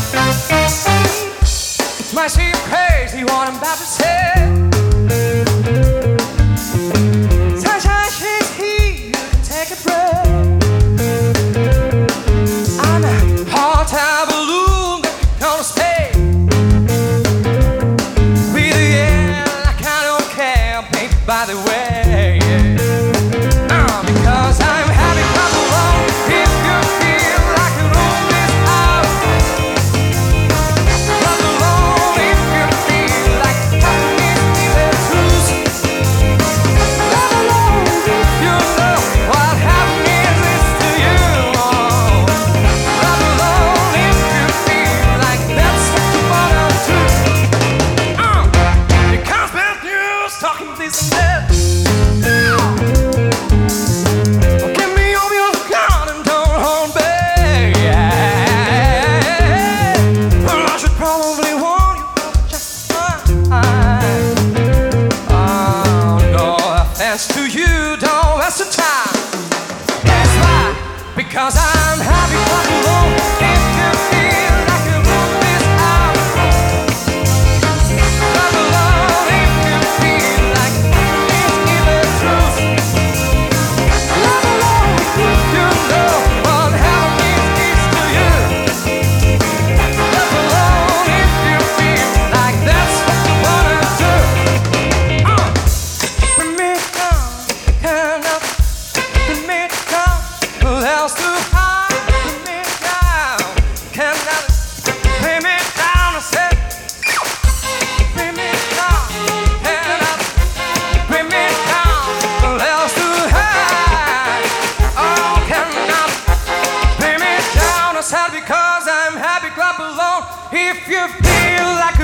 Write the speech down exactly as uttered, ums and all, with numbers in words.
It might seem crazy what I'm about to say. Sunshine is here, you can take a breath. I'm a hot air balloon that's gonna stay with the air like I don't care, baby, by the way. Uh, because I'm happy clap along if you feel like a room is out. Clap along if you feel like happiness is the truth. Clap along if you know what happiness is to you. Clap along if you feel like that's what you wanna do. Uh, because bad news talking this and that. Give me all your gun and don't hold back. Well, I should probably warn you just fine. Oh, no offense to you, don't waste your time. That's why, because I'm happy clap along if you feel like a room is out. Clap along if you feel like this is the truth. Clap along if you know what happiness is to you. Clap along if you feel like that's what you wanna do. Uh, bring me down, hand up, bring me down, who else to hide? Bring me down, hand up, bring me down, I said. Bring me down, hand up, bring me down, who else to hide? Oh, cannot bring me down, I said, because I'm happy, clap along if you feel like